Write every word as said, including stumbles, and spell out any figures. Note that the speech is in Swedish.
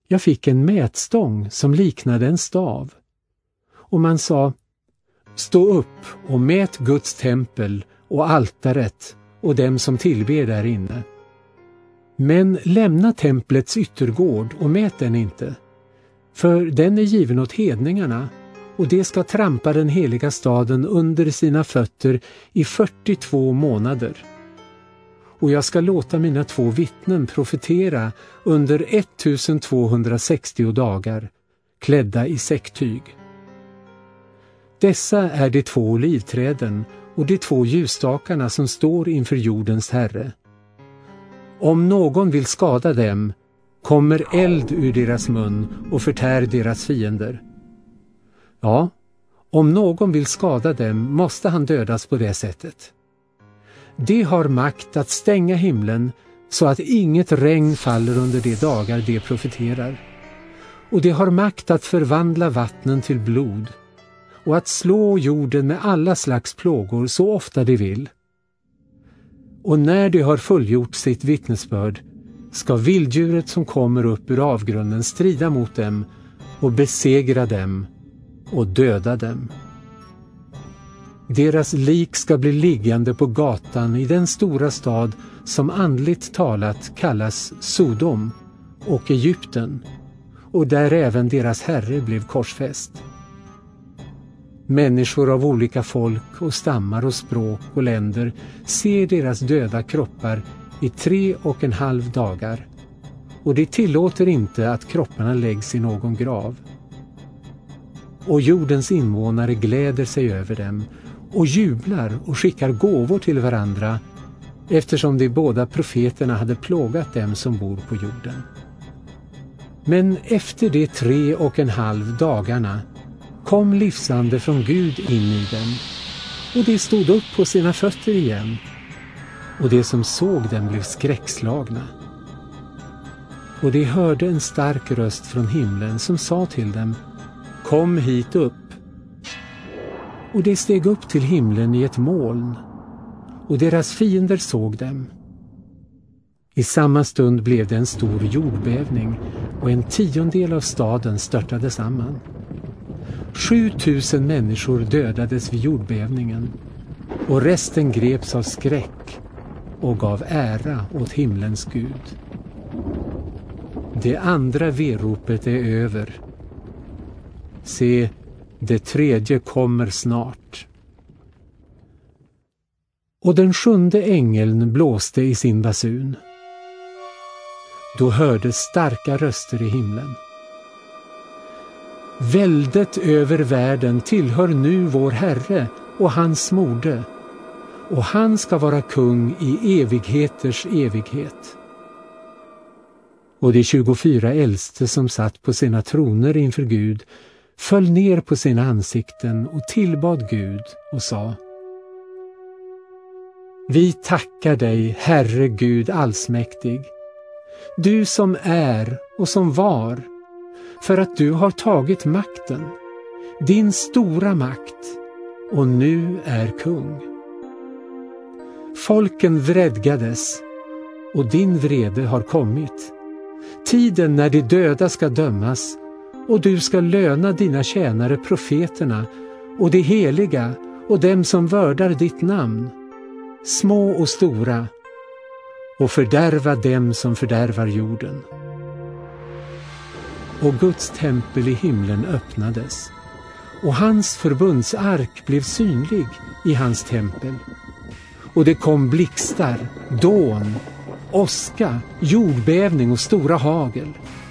Jag fick en mätstång som liknade en stav. Och man sa: stå upp och mät Guds tempel och altaret och dem som tillber där inne. Men lämna templets yttergård och mät den inte, för den är given åt hedningarna, och de ska trampa den heliga staden under sina fötter i fyrtiotvå månader. Och jag ska låta mina två vittnen profetera under ettusentvåhundrasextio dagar, klädda i säcktyg. Dessa är de två olivträden och de två ljusstakarna som står inför jordens Herre. Om någon vill skada dem, kommer eld ur deras mun och förtär deras fiender. Ja, om någon vill skada dem måste han dödas på det sättet. De har makt att stänga himlen så att inget regn faller under de dagar de profeterar. Och de har makt att förvandla vattnen till blod och att slå jorden med alla slags plågor så ofta de vill. Och när de har fullgjort sitt vittnesbörd ska vilddjuret som kommer upp ur avgrunden strida mot dem och besegra dem och döda dem. Deras lik ska bli liggande på gatan i den stora stad som andligt talat kallas Sodom och Egypten, och där även deras herre blev korsfäst. Människor av olika folk och stammar och språk och länder ser deras döda kroppar i tre och en halv dagar, och de tillåter inte att kropparna läggs i någon grav. Och jordens invånare gläder sig över dem och jublar och skickar gåvor till varandra, eftersom de båda profeterna hade plågat dem som bor på jorden. Men efter de tre och en halv dagarna kom livsande från Gud in i dem, och de stod upp på sina fötter igen, och de som såg dem blev skräckslagna. Och de hörde en stark röst från himlen som sa till dem: kom hit upp. Och de steg upp till himlen i ett moln, och deras fiender såg dem. I samma stund blev det en stor jordbävning, och en tiondel av staden störtade samman. Sju tusen människor dödades vid jordbävningen, och resten greps av skräck och gav ära åt himlens Gud. Det andra veropet är över. Se, det tredje kommer snart. Och den sjunde ängeln blåste i sin basun. Då hördes starka röster i himlen. Väldet över världen tillhör nu vår Herre och hans smorde, och han ska vara kung i evigheters evighet. Och de tjugofyra äldste som satt på sina troner inför Gud föll ner på sina ansikten och tillbad Gud och sa: vi tackar dig, Herre Gud allsmäktig, du som är och som var, för att du har tagit makten, din stora makt, och nu är kung. Folken vredgades, och din vrede har kommit. Tiden när de döda ska dömas, och du ska löna dina tjänare profeterna och de heliga och dem som värdar ditt namn, små och stora, och fördärva dem som fördärvar jorden. Och Guds tempel i himlen öppnades, och hans förbundsark blev synlig i hans tempel. Och det kom blixtar, dån, åska, jordbävning och stora hagel.